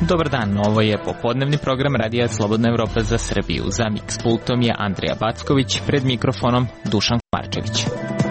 Dobar dan, ovo je popodnevni program Radija Slobodna Evropa za Srbiju. Za Mix pultom je Andrija Backović, pred mikrofonom Dušan Marčević.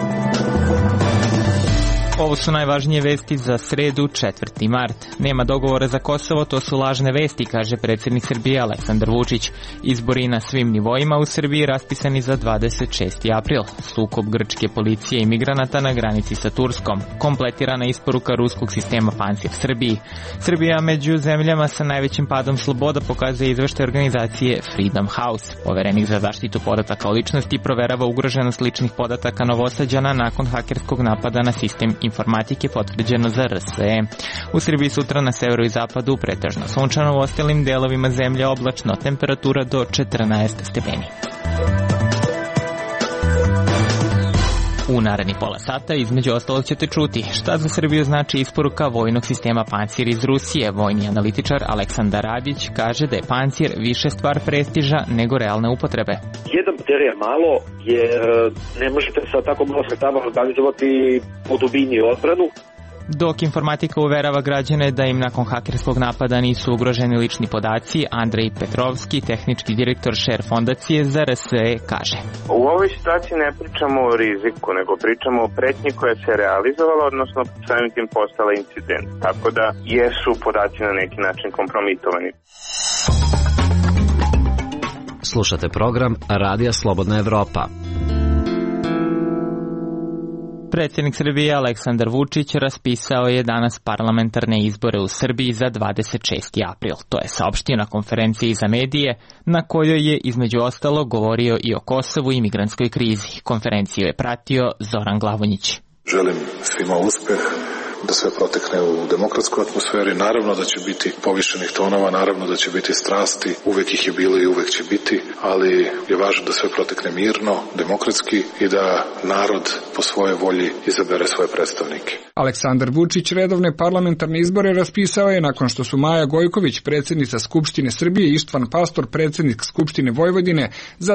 Ovo su najvažnije vesti za sredu, 4. mart. Nema dogovora za Kosovo, to su lažne vesti, kaže predsjednik Srbije Aleksandar Vučić. Izbori na svim nivoima u Srbiji raspisani za 26. april. Sukob grčke policije i migranata na granici sa Turskom. Kompletirana isporuka ruskog sistema Pancir Srbiji. Srbija među zemljama sa najvećim padom sloboda, pokazuje izveštaj organizacije Freedom House. Poverenik za zaštitu podataka o ličnosti proverava ugroženost ličnih podataka Novosađana nakon hakerskog napada na sistem informatike, potvrđeno za RSE. U Srbiji sutra na severu i zapadu pretežno sunčano, u ostalim delovima zemlje oblačno, temperatura do 14 stepeni. U naredni pola sata između ostalog ćete čuti šta za Srbiju znači isporuka vojnog sistema Pancir iz Rusije. Vojni analitičar Aleksandar Radić kaže da je Pancir više stvar prestiža nego realne upotrebe. Jedan baterija je malo, jer ne možete sa tako malo sredstava organizovati po dubini odbranu. Dok informatika uverava građane da im nakon hakerskog napada nisu ugroženi lični podaci, Andrej Petrovski, tehnički direktor Share fondacije za RSE, kaže: U ovoj situaciji ne pričamo o riziku, nego pričamo o pretnji koja se realizovala, odnosno samim tim postala incident. Tako da jesu podaci na neki način kompromitovani. Slušate program Radija Slobodna Evropa. Predsjednik Srbije Aleksandar Vučić raspisao je danas parlamentarne izbore u Srbiji za 26. april. To je saopštio na konferenciji za medije, na kojoj je između ostalog govorio i o Kosovu i migrantskoj krizi. Konferenciju je pratio Zoran Glavonjić. Želim svima uspeh, da sve protekne u demokratskoj atmosferi. Naravno da će biti povišenih tonova, naravno da će biti strasti, uvek ih je bilo i uvek će biti, ali je važno da sve protekne mirno, demokratski i da narod po svojoj volji izabere svoje predstavnike. Aleksandar Vučić redovne parlamentarne izbore raspisao je nakon što su Maja Gojković, predsjednica Skupštine Srbije, i Ištvan Pastor, predsjednik Skupštine Vojvodine, za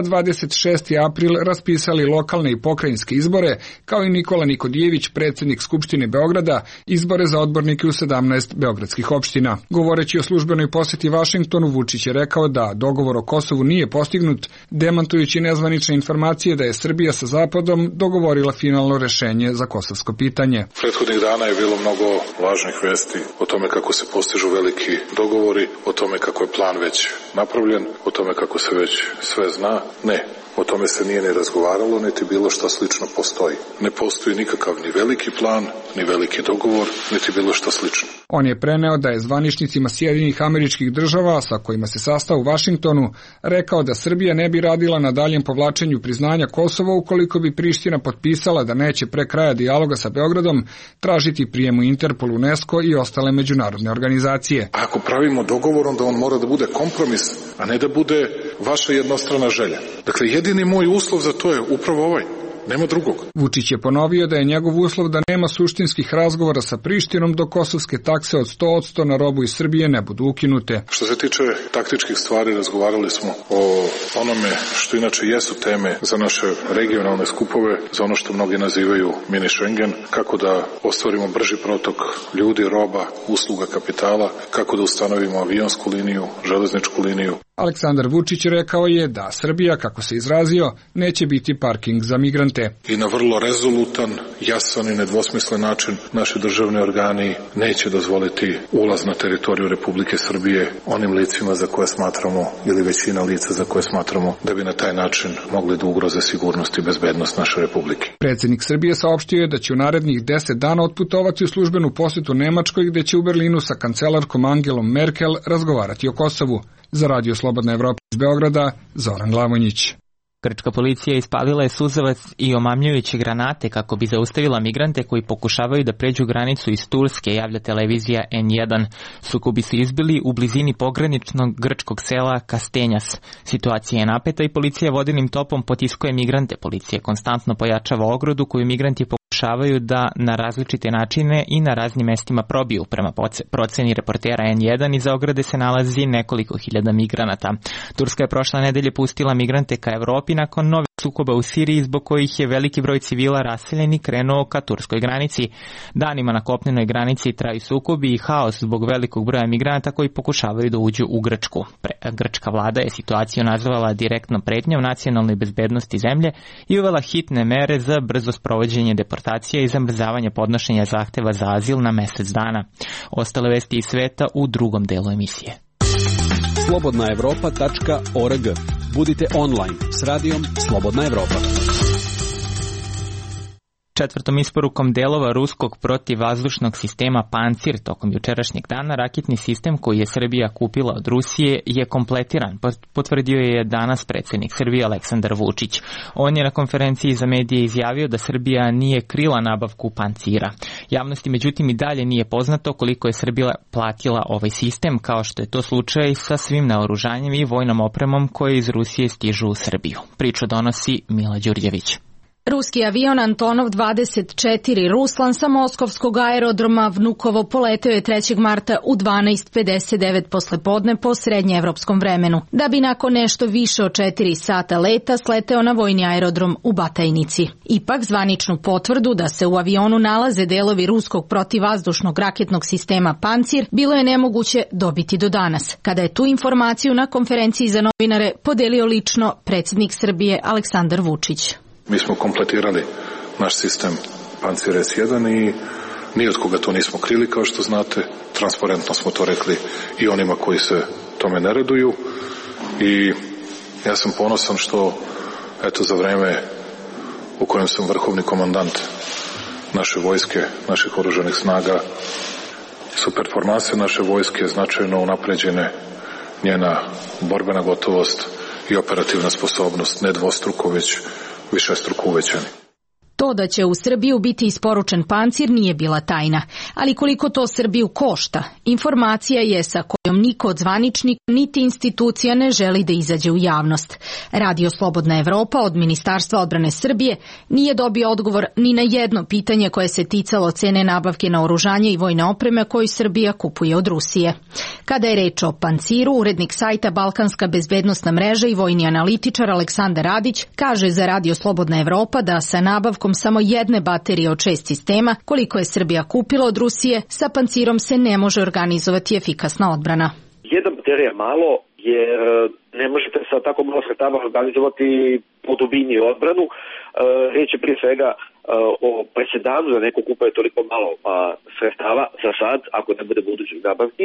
26. april raspisali lokalne i pokrajinske izbore, kao i Nikola Nikodijević, predsjednik Skupštine Beograda, izbore za odbornike u 17 beogradskih opština. Govoreći o službenoj posjeti Vašingtonu, Vučić je rekao da dogovor o Kosovu nije postignut, demantujući nezvanične informacije da je Srbija sa Zapadom dogovorila finalno rešenje za kosovsko pitanje. Prethodnih dana je bilo mnogo važnih vesti o tome kako se postižu veliki dogovori, o tome kako je plan već napravljen, o tome kako se već sve zna. Ne. O tome se nije ni razgovaralo, niti bilo šta slično postoji. Ne postoji nikakav ni veliki plan, ni veliki dogovor, niti bilo šta slično. On je preneo da je zvaničnicima Sjedinjenih Američkih Država, sa kojima se sastao u Vašingtonu, rekao da Srbija ne bi radila na daljem povlačenju priznanja Kosova ukoliko bi Priština potpisala da neće pre kraja dijaloga sa Beogradom tražiti prijem u Interpol, UNESCO i ostale međunarodne organizacije. A ako pravimo dogovor, onda on mora da bude kompromis, a ne da bude vaša jednostrana želja. Dakle, jedini moj uslov za to je upravo ovaj. Nema drugog. Vučić je ponovio da je njegov uslov da nema suštinskih razgovora sa Prištinom dok kosovske takse od 100% na robu iz Srbije ne budu ukinute. Što se tiče taktičkih stvari, razgovarali smo o onome što inače jesu teme za naše regionalne skupove, za ono što mnogi nazivaju mini Schengen, kako da ostvarimo brži protok ljudi, roba, usluga, kapitala, kako da ustanovimo avionsku liniju, železničku liniju. Aleksandar Vučić rekao je da Srbija, kako se izrazio, neće biti parking za migrante. I na vrlo rezolutan, jasan i nedvosmislen način naši državni organi neće dozvoliti ulaz na teritoriju Republike Srbije onim licima za koje smatramo, ili većina lica za koje smatramo, da bi na taj način mogli da ugroze sigurnost i bezbednost naše Republike. Predsjednik Srbije saopštio je da će u narednih 10 dana otputovati u službenu posjetu Nemačkoj, gde će u Berlinu sa kancelarkom Angelom Merkel razgovarati o Kosovu. Za Radio Slobodna Evropa iz Beograda, Zoran Glavonjić. Grčka policija ispalila je suzavac i omamljujuće granate kako bi zaustavila migrante koji pokušavaju da pređu granicu iz Turske, javlja televizija N1. Sukobi su izbili u blizini pograničnog grčkog sela Kastenjas. Situacija je napeta i policija vodenim topom potiskuje migrante. Policija konstantno pojačava ogrodu koju migranti pokušavaju da na različite načine i na raznim mestima probiju. Prema proceni reportera N1, iza ograde se nalazi nekoliko hiljada migranata. Turska je prošle nedelje pustila migrante ka Evropi nakon nove sukoba u Siriji zbog kojih je veliki broj civila raseljen i krenuo ka turskoj granici. Danima na kopnenoj granici traju sukobi i haos zbog velikog broja migranata koji pokušavaju da uđu u Grčku. Grčka vlada je situaciju nazvala direktnom pretnjom nacionalnoj bezbednosti zemlje i uvela hitne mere za brzo sprovođenje deportacija i zamrzavanje podnošenja zahteva za azil na mesec dana. Ostale vesti iz sveta u drugom delu emisije. slobodnaevropa.org. Budite online s radijom Slobodna Evropa. Četvrtom isporukom delova ruskog protivvazdušnog sistema Pancir tokom jučerašnjeg dana raketni sistem koji je Srbija kupila od Rusije je kompletiran, potvrdio je danas predsjednik Srbije Aleksandar Vučić. On je na konferenciji za medije izjavio da Srbija nije krila nabavku Pancira. Javnosti međutim i dalje nije poznato koliko je Srbija platila ovaj sistem, kao što je to slučaj sa svim naoružanjem i vojnom opremom koje iz Rusije stižu u Srbiju. Priču donosi Mila Đurđević. Ruski avion Antonov 24 Ruslan sa moskovskog aerodroma Vnukovo poleteo je 3. marta u 12:59 poslepodne po srednjeevropskom vremenu, da bi nakon nešto više od 4 sata leta sleteo na vojni aerodrom u Batajnici. Ipak zvaničnu potvrdu da se u avionu nalaze delovi ruskog protivvazdušnog raketnog sistema Pancir bilo je nemoguće dobiti do danas, kada je tu informaciju na konferenciji za novinare podelio lično predsjednik Srbije Aleksandar Vučić. Mi smo kompletirali naš sistem Pancir S1 i ni od koga to nismo krili, kao što znate. Transparentno smo to rekli i onima koji se tome ne raduju. I ja sam ponosan što, eto, za vreme u kojem sam vrhovni komandant naše vojske, naših oružanih snaga, su performanse naše vojske značajno unapređene, njena borbena gotovost i operativna sposobnost, ne dvostruko, već višestruko uvećani. To da će u Srbiju biti isporučen Pancir nije bila tajna, ali koliko to Srbiju košta, informacija je sa kojom niko od zvaničnika niti institucija ne želi da izađe u javnost. Radio Slobodna Evropa od Ministarstva odbrane Srbije nije dobio odgovor ni na jedno pitanje koje se ticalo cene nabavke naoružanja i vojne opreme koju Srbija kupuje od Rusije. Kada je reč o Panciru, urednik sajta Balkanska bezbednosna mreža i vojni analitičar Aleksandar Radić kaže za Radio Slobodna Evropa da sa nabavkom samo jedne baterije od 6 sistema, koliko je Srbija kupila od Rusije, sa Pancirom se ne može organizovati efikasna odbrana. Jedna baterija malo, jer ne možete sa tako malo sredstava organizovati po dubini odbranu. Riječ je prije svega o presedanu da neko kupuje toliko malo sredstava za sad, ako ne bude budućih nabavki.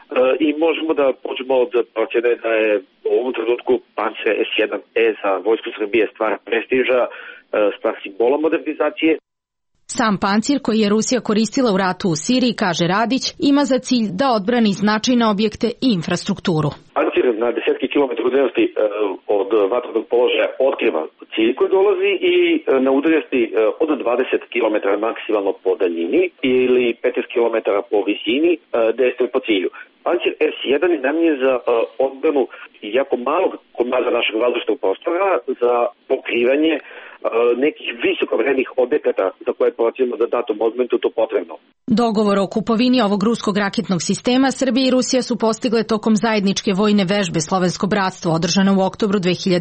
I možemo da počnemo od procjene da je u ovom trenutku Pancir S1E za vojsku Srbije stvar prestiža, stvar simbola modernizacije. Sam Pancir koji je Rusija koristila u ratu u Siriji, kaže Radić, ima za cilj da odbrani značajne objekte i infrastrukturu. Pancir na desetki kilometara udaljenosti od vatrenog položaja otkriva cilj koji dolazi i na udaljenosti od 20 km maksimalno po daljini ili 15 km po visini dejstvuje po cilju. Pancir S1 je namijenjen za odbranu jako malog komada našeg vazdušnog prostora za pokrivanje nekih visokovrednih objekata za koje procjenimo da datom momentu to potrebno. Dogovor o kupovini ovog ruskog raketnog sistema Srbija i Rusija su postigle tokom zajedničke vojne vežbe Slovensko bratstvo održane u oktobru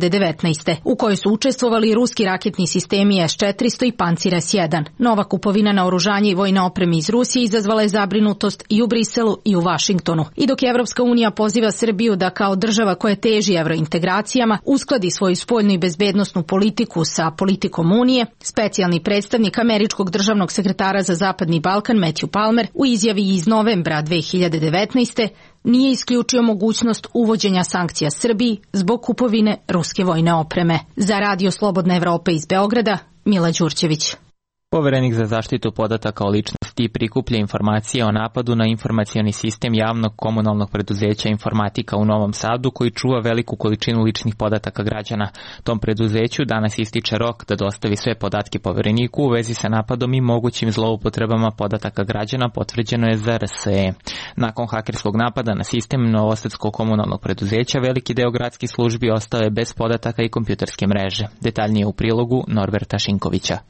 2019. u kojoj su učestvovali ruski raketni sistemi S-400 i Pancir S-1. Nova kupovina naoružanja i vojne opreme iz Rusije izazvala je zabrinutost i u Briselu i u Vašingtonu. I dok je Evropska unija poziva Srbiju da kao država koja teži evrointegracijama uskladi svoju spoljnu i bezbednosnu politiku sa politikom Unije, specijalni predstavnik američkog državnog sekretara za Zapadni Balkan Matthew Palmer u izjavi iz novembra 2019. nije isključio mogućnost uvođenja sankcija Srbiji zbog kupovine ruske vojne opreme. Za Radio Slobodna Evropa iz Beograda, Mila Đurđević. Poverenik za zaštitu podataka o ličnosti prikuplja informacije o napadu na informacioni sistem javnog komunalnog preduzeća Informatika u Novom Sadu koji čuva veliku količinu ličnih podataka građana. Tom preduzeću danas ističe rok da dostavi sve podatke povereniku u vezi sa napadom i mogućim zloupotrebama podataka građana, potvrđeno je za RSE. Nakon hakerskog napada na sistem Novosadskog komunalnog preduzeća, veliki deo gradskih službi ostao je bez podataka i kompjuterske mreže. Detaljnije u prilogu Norberta Šinkovića.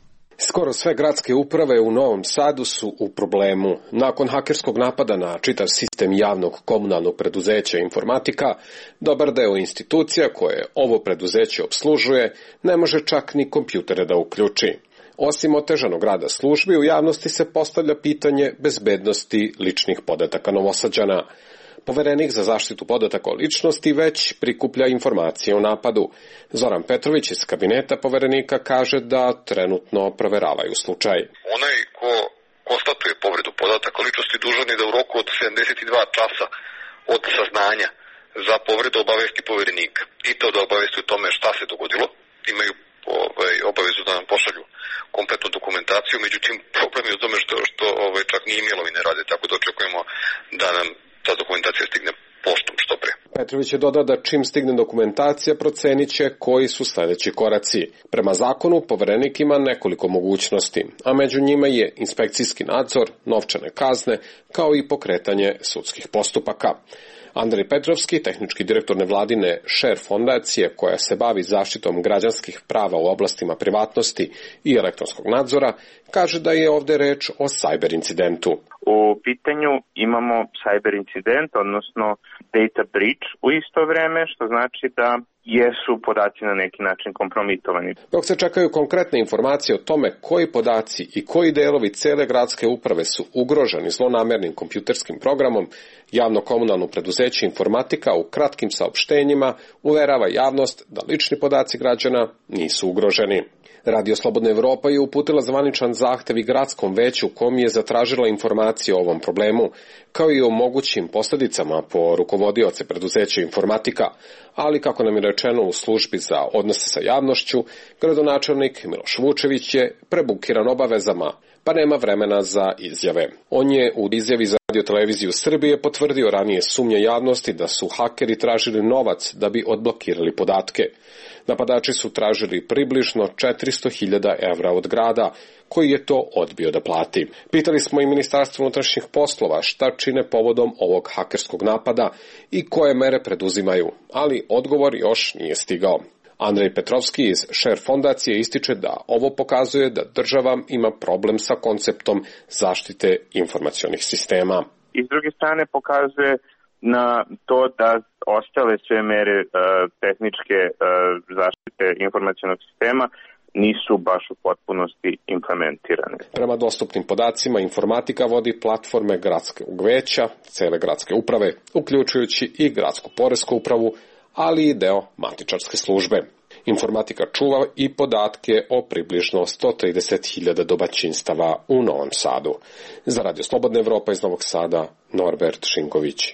Skoro sve gradske uprave u Novom Sadu su u problemu. Nakon hakerskog napada na čitav sistem javnog komunalnog preduzeća Informatika, dobar deo institucija koje ovo preduzeće obslužuje ne može čak ni kompjutere da uključi. Osim otežanog rada službi, u javnosti se postavlja pitanje bezbednosti ličnih podataka Novosađana. Poverenik za zaštitu podataka o ličnosti već prikuplja informacije o napadu. Zoran Petrović iz kabineta poverenika kaže da trenutno proveravaju slučaj. Onaj ko konstatuje povredu podataka o ličnosti dužan je da u roku od 72 časa od saznanja za povredu obavesti poverenika. I to da obavesti o tome šta se dogodilo. Imaju obavezu da nam pošalju kompletnu dokumentaciju, međutim problem je u tome što čak ni e-mailovi ne rade, tako da očekujemo da nam ta dokumentacija stigne poštom što pre. Petrović je dodao da čim stigne dokumentacija procenit će koji su sledeći koraci. Prema zakonu poverenik ima nekoliko mogućnosti, a među njima je inspekcijski nadzor, novčane kazne, kao i pokretanje sudskih postupaka. Andrej Petrovski, tehnički direktor nevladine Share fondacije koja se bavi zaštitom građanskih prava u oblastima privatnosti i elektronskog nadzora, kaže da je ovde reč o cyber incidentu. U pitanju imamo cyber incident, odnosno data breach u isto vreme, što znači da jesu podaci na neki način kompromitovani. Dok se čekaju konkretne informacije o tome koji podaci i koji delovi cele gradske uprave su ugroženi zlonamernim kompjuterskim programom, javno-komunalno preduzeće Informatika u kratkim saopštenjima uverava javnost da lični podaci građana nisu ugroženi. Radio Slobodna Evropa je uputila zvaničan zahtev i gradskom veću kom je zatražila informacije o ovom problemu, kao i o mogućim posledicama po rukovodioce preduzeća Informatika, ali kako nam je rečeno u službi za odnose sa javnošću, gradonačelnik Miloš Vučević je prebukiran obavezama, pa nema vremena za izjave. On je u izjavi za Radio-televiziju Srbije potvrdio ranije sumnje javnosti da su hakeri tražili novac da bi odblokirali podatke. Napadači su tražili približno 400.000 evra od grada, koji je to odbio da plati. Pitali smo i Ministarstvo unutrašnjih poslova šta čine povodom ovog hakerskog napada i koje mere preduzimaju, ali odgovor još nije stigao. Andrej Petrovski iz Share fondacije ističe da ovo pokazuje da država ima problem sa konceptom zaštite informacionih sistema. I s druge strane pokazuje na to da ostale sve mere tehničke zaštite informacionog sistema nisu baš u potpunosti implementirane. Prema dostupnim podacima, Informatika vodi platforme gradskog veća, cele gradske uprave, uključujući i gradsku poresku upravu, ali i deo matičarske službe. Informatika čuva i podatke o približno 130.000 domaćinstava u Novom Sadu. Za Radio Slobodna Evropa iz Novog Sada, Norbert Šinković.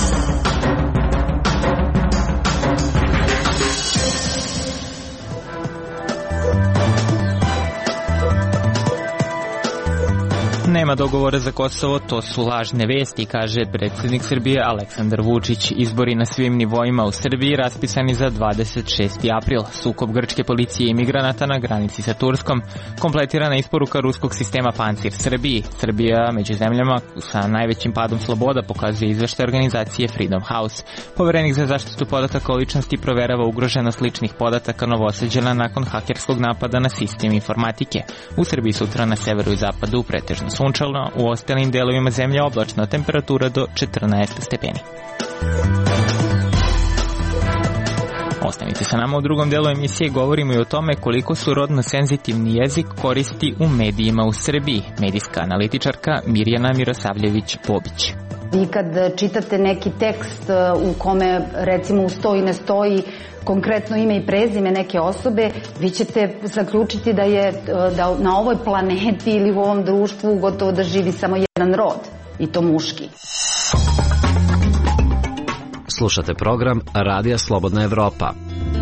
Nema dogovora za Kosovo, to su lažne vesti, kaže predsjednik Srbije Aleksandar Vučić. Izbori na svim nivoima u Srbiji raspisani za 26. april. Sukob grčke policije i migranata na granici sa Turskom. Kompletirana isporuka ruskog sistema Pancir Srbiji. Srbija među zemljama sa najvećim padom sloboda, pokazuje izveštaj organizacije Freedom House. Poverenik za zaštitu podataka o ličnosti proverava ugroženost ličnih podataka Novosađana nakon hakerskog napada na sistem Informatike. U Srbiji sutra na severu i zapadu pretežno sunčano, u ostalim delovima zemlje oblačno, temperatura do 14 stepeni. Ostanite sa nama, u drugom delu emisije govorimo i o tome koliko su rodno senzitivni jezik koristi u medijima u Srbiji. Medijska analitičarka Mirjana Mirosavljević-Bobić. I kad čitate neki tekst u kome recimo stoji ne stoji konkretno ime i prezime neke osobe, vi ćete zaključiti da na ovoj planeti ili u ovom društvu gotovo da živi samo jedan rod, i to muški. Slušate program Radija Slobodna Evropa.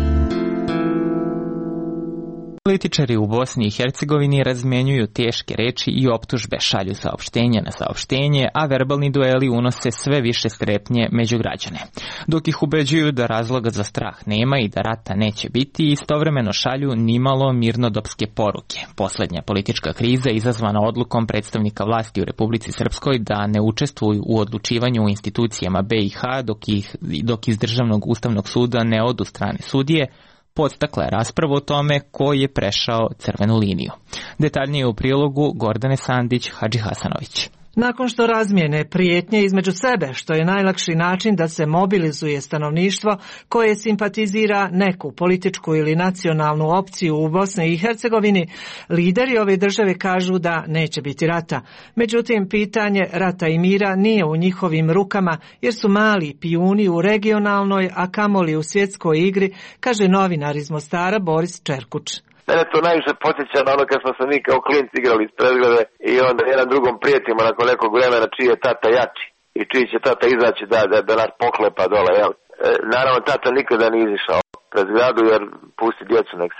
Političari u Bosni i Hercegovini razmenjuju teške reči i optužbe, šalju saopštenje na saopštenje, a verbalni dueli unose sve više strepnje među građane. Dok ih ubeđuju da razloga za strah nema i da rata neće biti, istovremeno šalju nimalo mirnodopske poruke. Poslednja politička kriza izazvana odlukom predstavnika vlasti u Republici Srpskoj da ne učestvuju u odlučivanju u institucijama BiH dok iz Državnog ustavnog suda ne odu strane sudije, podstakla je raspravu o tome ko je prešao crvenu liniju. Detaljnije u prilogu Gordane Sandić, Hadži Hasanović. Nakon što razmijene prijetnje između sebe, što je najlakši način da se mobilizuje stanovništvo koje simpatizira neku političku ili nacionalnu opciju u Bosni i Hercegovini, lideri ove države kažu da neće biti rata. Međutim, pitanje rata i mira nije u njihovim rukama jer su mali pijuni u regionalnoj, a kamoli u svjetskoj igri, kaže novinar iz Mostara Boris Čerkuć. Mene to najviše podsjeća na ono kad smo se mi kao klinci igrali iz predgrade i onda jedan drugom prijetimo nakon nekog vremena čiji je tata jači i čiji će tata izaći da nas poklepa dole, jel? Naravno, tata nikada nije izišao pred zgradu jer pusti djecu nek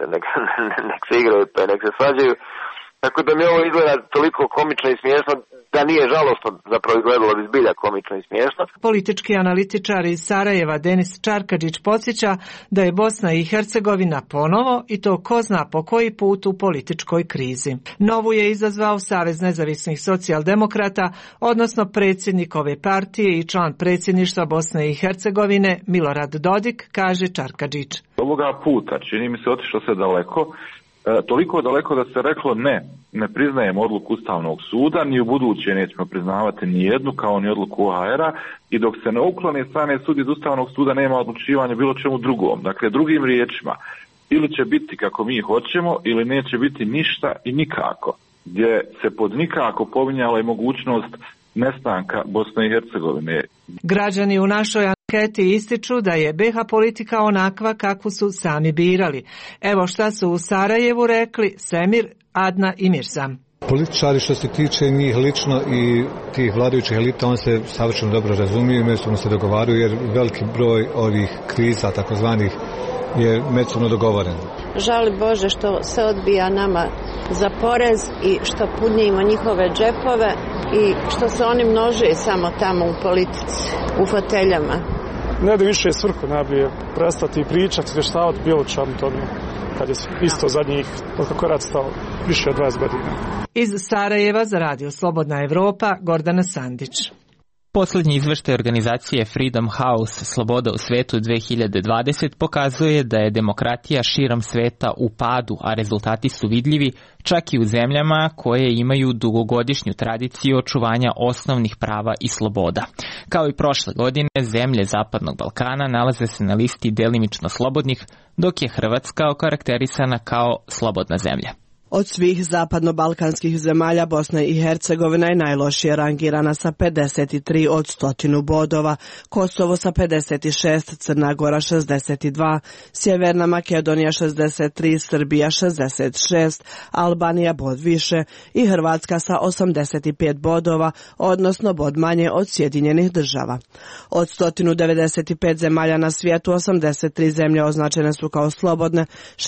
se igraju pa nek se svađaju. Tako da mi ovo izgleda toliko komično i smiješno da nije žalostno, zapravo izgledalo bi zbilja komično i smiješno. Politički analitičar iz Sarajeva Denis Čarkadžić podsjeća da je Bosna i Hercegovina ponovo, i to ko zna po koji put, u političkoj krizi. Novu je izazvao Savez nezavisnih socijaldemokrata, odnosno predsjednik ove partije i član predsjedništva Bosne i Hercegovine Milorad Dodik, kaže Čarkadžić. Ovoga puta čini mi se otišlo se daleko, toliko daleko da se reklo ne priznajemo odluku Ustavnog suda, ni u buduće nećemo priznavati ni jednu kao ni odluku OHR-a i dok se ne uklone strane sudije iz Ustavnog suda nema odlučivanja bilo čemu drugom. Dakle, drugim riječima, ili će biti kako mi hoćemo ili neće biti ništa i nikako, gdje se pod nikako pominjala i mogućnost nestanka Bosne i Hercegovine. Građani u našoj anketi ističu da je BiH politika onakva kakvu su sami birali. Evo šta su u Sarajevu rekli Semir, Adna i Mirsam. Političari što se tiče njih lično i tih vladajućih elita, on se savršeno dobro razumiju, međusobno se dogovaraju jer veliki broj ovih kriza takozvanih je međusobno dogovoren. Žali Bože što se odbija nama za porez i što punimo njihove džepove i što se oni množe samo tamo u politici, u foteljama. Ne da više svrhu najbolje prestati pričati, vještavati bilo čemu tome, kad je isto zadnjih, kako je rat stao, više od 20 godina. Iz Sarajeva za Radio Slobodna Evropa, Gordana Sandić. Posljednji izveštaj organizacije Freedom House Sloboda u svetu 2020 pokazuje da je demokratija širom sveta u padu, a rezultati su vidljivi čak i u zemljama koje imaju dugogodišnju tradiciju očuvanja osnovnih prava i sloboda. Kao i prošle godine, zemlje Zapadnog Balkana nalaze se na listi delimično slobodnih, dok je Hrvatska okarakterisana kao slobodna zemlja. Od svih zapadno-balkanskih zemalja Bosna i Hercegovina je najlošije rangirana sa 53 od 100 bodova, Kosovo sa 56, Crna Gora 62, Sjeverna Makedonija 63, Srbija 66, Albanija bod više i Hrvatska sa 85 bodova, odnosno bod manje od Sjedinjenih država. Od 195 zemalja na svijetu 83 zemlje označene su kao slobodne,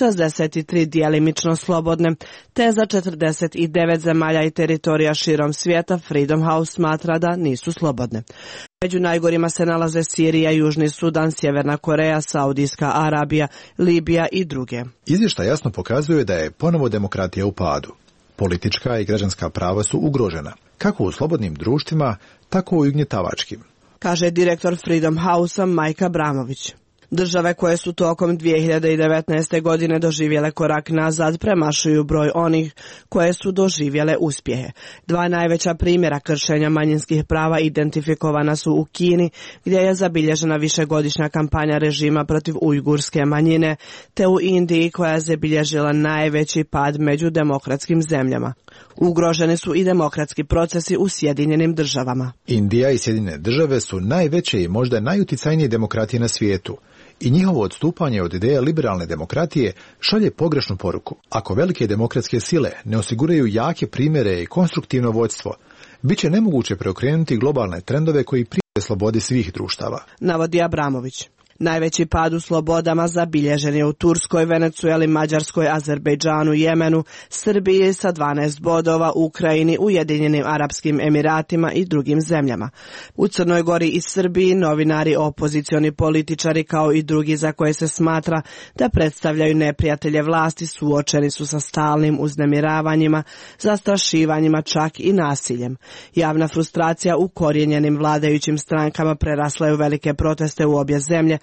63 djelimično slobodne, te za 49 zemalja i teritorija širom svijeta Freedom House smatra da nisu slobodne. Među najgorima se nalaze Sirija, Južni Sudan, Sjeverna Koreja, Saudijska Arabija, Libija i druge. Izvještaj jasno pokazuje da je ponovo demokratija u padu. Politička i građanska prava su ugrožena, kako u slobodnim društvima, tako i ugnjetavačkim, kaže direktor Freedom House-a Majka Bramović. Države koje su tokom 2019. godine doživjele korak nazad premašuju broj onih koje su doživjele uspjehe. Dva najveća primjera kršenja manjinskih prava identifikovana su u Kini, gdje je zabilježena višegodišnja kampanja režima protiv ujgurske manjine, te u Indiji koja je zabilježila najveći pad među demokratskim zemljama. Ugroženi su i demokratski procesi u Sjedinjenim državama. Indija i Sjedinjene države su najveće i možda najuticajnije demokratije na svijetu. I njihovo odstupanje od ideje liberalne demokratije šalje pogrešnu poruku. Ako velike demokratske sile ne osiguraju jake primjere i konstruktivno vođstvo, bit će nemoguće preokrenuti globalne trendove koji prijete slobodi svih društava, navodi Abramović. Najveći pad u slobodama zabilježen je u Turskoj, Venecueli, Mađarskoj, Azerbejdžanu, Jemenu, Srbiji sa 12 bodova, Ukrajini, Ujedinjenim Arapskim Emiratima i drugim zemljama. U Crnoj Gori i Srbiji novinari, opozicioni političari kao i drugi za koje se smatra da predstavljaju neprijatelje vlasti suočeni su sa stalnim uznemiravanjima, zastrašivanjima, čak i nasiljem. Javna frustracija u ukorijenjenim vladajućim strankama prerasla je u velike proteste u obje zemlje,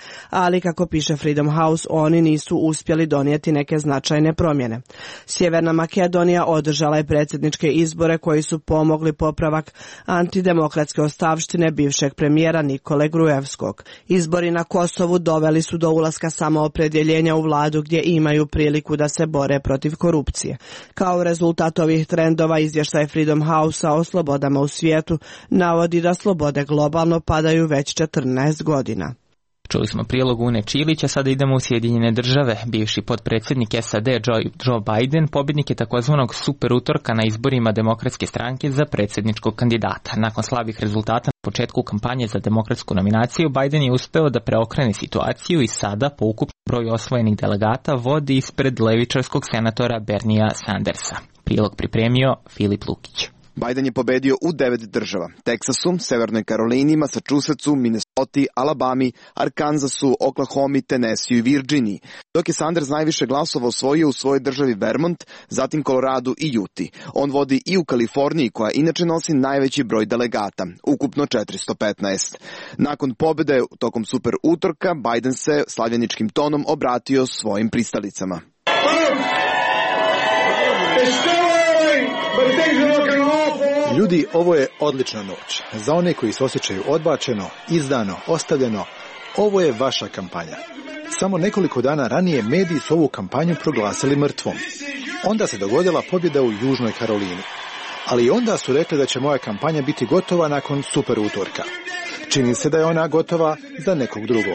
ali kako piše Freedom House, oni nisu uspjeli donijeti neke značajne promjene. Sjeverna Makedonija održala je predsjedničke izbore koji su pomogli popravak antidemokratske ostavštine bivšeg premijera Nikole Grujevskog. Izbori na Kosovu doveli su do ulaska samoopredjeljenja u vladu gdje imaju priliku da se bore protiv korupcije. Kao rezultat ovih trendova izvještaj Freedom House-a o slobodama u svijetu navodi da slobode globalno padaju već 14 godina. Čuli smo prilog Une Čilića, sada idemo u Sjedinjene države. Bivši potpredsjednik SAD Joe Biden pobjednik je takozvanog super utorka na izborima Demokratske stranke za predsjedničkog kandidata. Nakon slabih rezultata na početku kampanje za demokratsku nominaciju, Biden je uspeo da preokrene situaciju i sada po ukupnom broju osvojenih delegata vodi ispred levičarskog senatora Bernija Sandersa. Prilog pripremio Filip Lukić. Biden je pobedio u 9 država: Teksasu, Severnoj Karolini, Massachusettsu, Minnesoti, Alabami, Arkansasu, Oklahomi, Tennesseeu i Virginiji, dok je Sanders najviše glasova osvojio u svojoj državi Vermont, zatim Koloradu i Juti. On vodi i u Kaliforniji, koja inače nosi najveći broj delegata, ukupno 415. Nakon pobjede tokom super utorka, Biden se slavljeničkim tonom obratio svojim pristalicama. Ljudi, ovo je odlična noć. Za one koji se osjećaju odbačeno, izdano, ostavljeno, ovo je vaša kampanja. Samo nekoliko dana ranije mediji su ovu kampanju proglasili mrtvom. Onda se dogodila pobjeda u Južnoj Karolini. Ali onda su rekli da će moja kampanja biti gotova nakon super utorka. Čini se da je ona gotova za nekog drugog.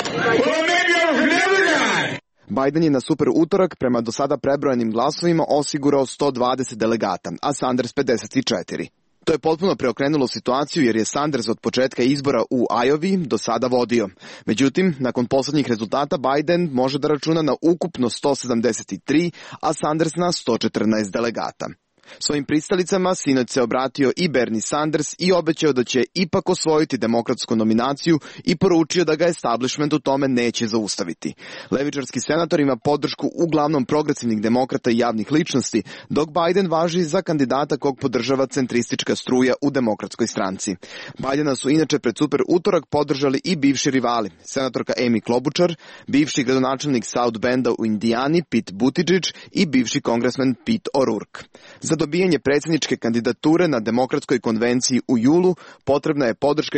Biden je na super utorak prema do sada prebrojenim glasovima osigurao 120 delegata, a Sanders 54. To je potpuno preokrenulo situaciju jer je Sanders od početka izbora u Iowi do sada vodio. Međutim, nakon posljednjih rezultata Biden može da računa na ukupno 173, a Sanders na 114 delegata. Svojim pristalicama sinoć se obratio i Bernie Sanders i obećao da će ipak osvojiti demokratsku nominaciju i poručio da ga establishment u tome neće zaustaviti. Levičarski senator ima podršku uglavnom progresivnih demokrata i javnih ličnosti, dok Biden važi za kandidata kog podržava centristička struja u demokratskoj stranci. Bidena su inače pred super utorak podržali i bivši rivali, senatorka Amy Klobuchar, bivši gradonačelnik South Benda u Indijani Pete Buttigieg i bivši kongresmen Pete O'Rourke. Za dobijanje predsjedničke kandidature na demokratskoj konvenciji u julu potrebna je podrška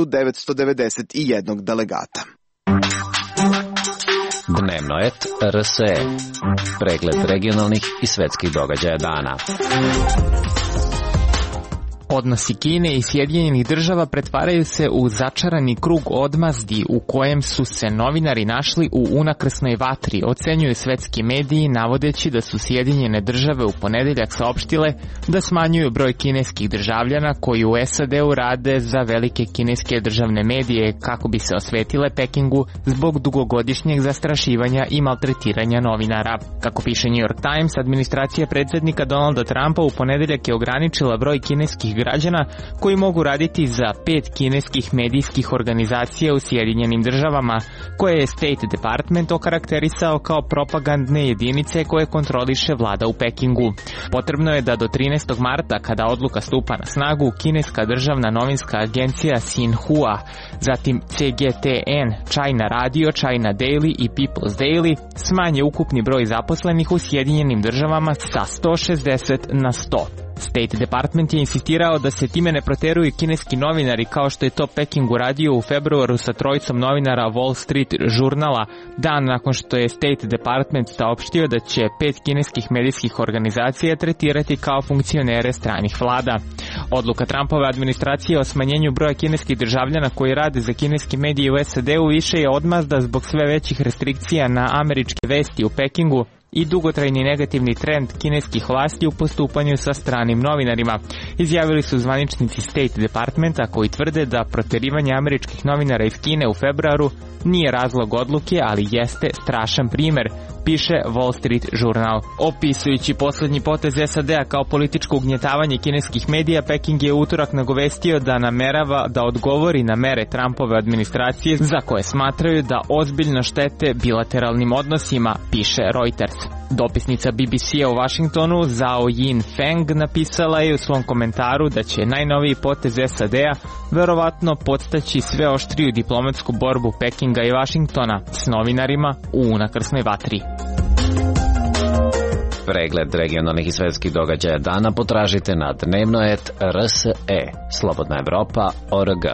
1991 delegata. Dnevno et RSE. Pregled regionalnih i svetskih događaja dana. Odnosi Kine i Sjedinjenih država pretvaraju se u začarani krug odmazdi u kojem su se novinari našli u unakrsnoj vatri, ocenjuju svetski mediji navodeći da su Sjedinjene države u ponedeljak saopštile da smanjuju broj kineskih državljana koji u SAD-u rade za velike kineske državne medije kako bi se osvetile Pekingu zbog dugogodišnjeg zastrašivanja i maltretiranja novinara. Kako piše New York Times, administracija predsjednika Donalda Trumpa u ponedeljak je ograničila broj kineskih građana koji mogu raditi za 5 kineskih medijskih organizacija u Sjedinjenim državama, koje je State Department okarakterisao kao propagandne jedinice koje kontroliše vlada u Pekingu. Potrebno je da do 13. marta, kada odluka stupa na snagu, kineska državna novinska agencija Xinhua, zatim CGTN, China Radio, China Daily i People's Daily smanje ukupni broj zaposlenih u Sjedinjenim državama sa 160 na 100. State Department je insistirao da se time ne proteruju kineski novinari kao što je to Peking uradio u februaru sa trojicom novinara Wall Street žurnala, dan nakon što je State Department saopštio da će 5 kineskih medijskih organizacija tretirati kao funkcionere stranih vlada. Odluka Trumpove administracije o smanjenju broja kineskih državljana koji rade za kineski medije u SAD-u više je odmazda zbog sve većih restrikcija na američke vesti u Pekingu i dugotrajni negativni trend kineskih vlasti u postupanju sa stranim novinarima, izjavili su zvaničnici State Departmenta koji tvrde da proterivanje američkih novinara iz Kine u februaru nije razlog odluke, ali jeste strašan primer, piše Wall Street žurnal. Opisujući posljednji potez SAD-a kao političko ugnjetavanje kineskih medija, Peking je utorak nagovestio da namerava da odgovori na mere Trumpove administracije za koje smatraju da ozbiljno štete bilateralnim odnosima, piše Reuters. Dopisnica BBC-a u Vašingtonu Zhao Yin Feng napisala je u svom komentaru da će najnoviji potez SAD-a verovatno podstaći sve oštriju diplomatsku borbu Pekinga i Vašingtona s novinarima u unakrsnoj vatri. Pregled regionalnih i svetskih događaja dana potražite na dnevno.rse, slobodnaevropa.org.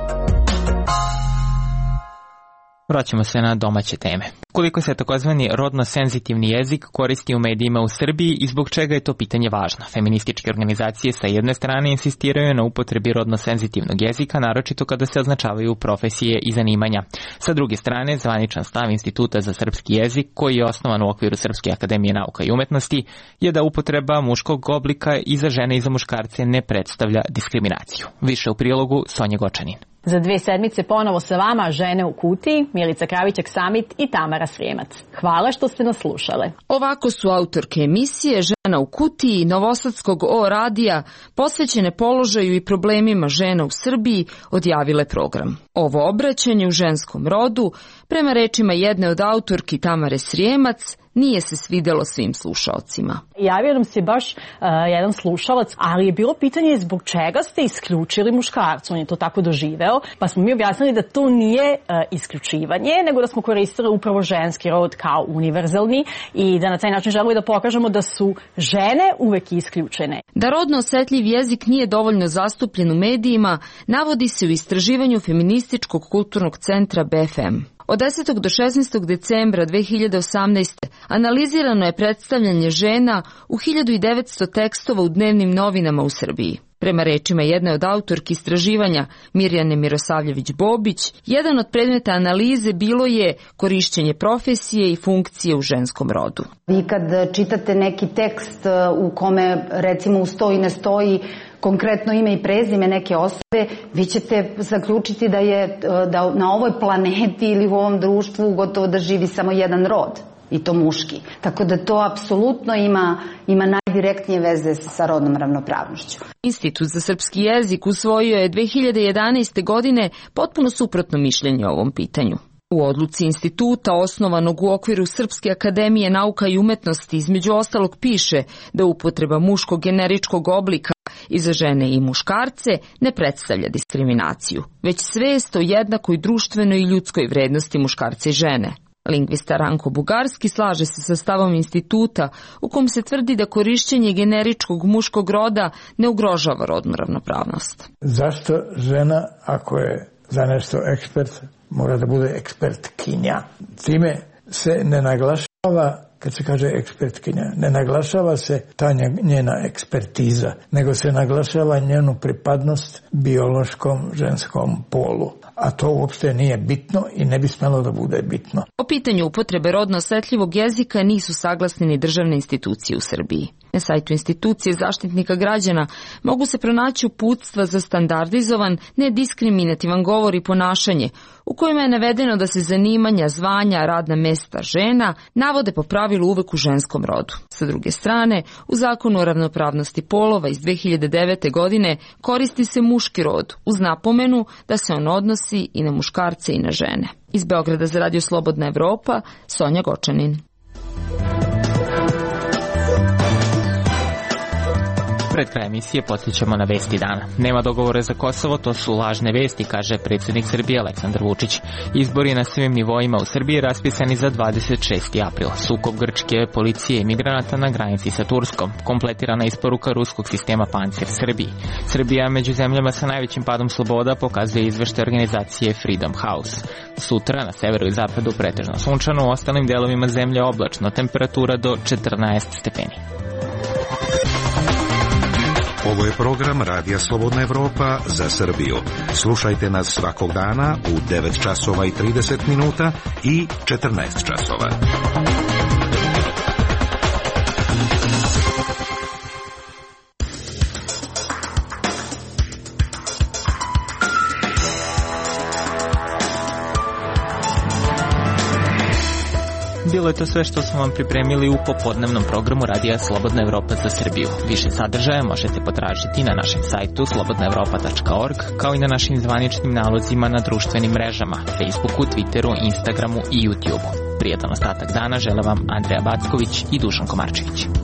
Vraćamo se na domaće teme. Koliko se takozvani rodno senzitivni jezik koristi u medijima u Srbiji i zbog čega je to pitanje važno? Feminističke organizacije sa jedne strane insistiraju na upotrebi rodno senzitivnog jezika, naročito kada se označavaju profesije i zanimanja. Sa druge strane, zvaničan stav Instituta za srpski jezik, koji je osnovan u okviru Srpske akademije nauka i umetnosti, je da upotreba muškog oblika i za žene i za muškarce ne predstavlja diskriminaciju. Više u prilogu Sonja Gočanin. Za 2 sedmice ponovo sa vama Žene u kutiji, Milica Kravićak-Samit i Tamara Srijemac. Hvala što ste nas slušale. Ovako su autorke emisije Žena u kutiji Novosadskog O radija posvećene položaju i problemima žena u Srbiji odjavile program. Ovo obraćanje u ženskom rodu, prema rečima jedne od autorki Tamare Srijemac, nije se svidelo svim slušalcima. Javio nam se baš jedan slušalac, ali je bilo pitanje zbog čega ste isključili muškarca. On je to tako doživeo, pa smo mi objasnili da to nije isključivanje, nego da smo koristili upravo ženski rod kao univerzalni i da na taj način želimo da pokažemo da su žene uvek isključene. Da rodno osetljiv jezik nije dovoljno zastupljen u medijima, navodi se u istraživanju Feminističkog kulturnog centra BFM. Od 10. do 16. decembra 2018. analizirano je predstavljanje žena u 1900 tekstova u dnevnim novinama u Srbiji. Prema rečima jedne od autorki istraživanja Mirjane Mirosavljević-Bobić, jedan od predmeta analize bilo je korišćenje profesije i funkcije u ženskom rodu. Vi kad čitate neki tekst u kome recimo u stoji ne stoji konkretno ime i prezime neke osobe, vi ćete zaključiti da na ovoj planeti ili u ovom društvu gotovo da živi samo jedan rod, i to muški. Tako da to apsolutno ima najdirektnije veze sa rodnom ravnopravnošću. Institut za srpski jezik usvojio je 2011. godine potpuno suprotno mišljenje o ovom pitanju. U odluci instituta, osnovanog u okviru Srpske akademije nauka i umetnosti, između ostalog piše da upotreba muškog generičkog oblika i za žene i muškarce ne predstavlja diskriminaciju, već svest o jednakoj društvenoj i ljudskoj vrednosti muškarca i žene. Lingvista Ranko Bugarski slaže se sa stavom instituta u kom se tvrdi da korišćenje generičkog muškog roda ne ugrožava rodnu ravnopravnost. Zašto žena, ako je za nešto ekspert, mora da bude ekspertkinja? Time se ne naglašava, kad se kaže ekspertkinja, ne naglašava se ta njena ekspertiza, nego se naglašava njenu pripadnost biološkom ženskom polu. A to uopšte nije bitno i ne bi smelo da bude bitno. O pitanju upotrebe rodno osetljivog jezika nisu saglasni ni državne institucije u Srbiji. Na sajtu institucije Zaštitnika građana mogu se pronaći uputstva za standardizovan, nediskriminativan govor i ponašanje, u kojima je navedeno da se zanimanja, zvanja, radna mesta žena navode po pravilu uvek u ženskom rodu. Sa druge strane, u Zakonu o ravnopravnosti polova iz 2009. godine koristi se muški rod, uz napomenu da se on odnosi i na muškarce i na žene. Iz Beograda za Radio Slobodna Evropa, Sonja Gočanin. Pred kraj emisije podsjećamo na vesti dana. Nema dogovora za Kosovo, to su lažne vesti, kaže predsjednik Srbije Aleksandar Vučić. Izbori na svim nivoima u Srbiji raspisani za 26. april. Sukob grčke policije i migranata na granici sa Turskom. Kompletirana isporuka ruskog sistema Pancir Srbiji. Srbija među zemljama sa najvećim padom sloboda, pokazuje izveštaj organizacije Freedom House. Sutra na severu i zapadu pretežno sunčano, u ostalim delovima zemlje oblačno, temperatura do 14 stepeni. Ovo je program Radija Slobodna Evropa za Srbiju. Slušajte nas svakog dana u 9 časova i 30 minuta i 14 časova. Bilo je to sve što smo vam pripremili u popodnevnom programu Radija Slobodna Evropa za Srbiju. Više sadržaja možete potražiti na našem sajtu slobodnaevropa.org, kao i na našim zvaničnim nalozima na društvenim mrežama, Facebooku, Twitteru, Instagramu i YouTubeu. Prijatan ostatak dana žele vam Andreja Backović i Dušan Komarčević.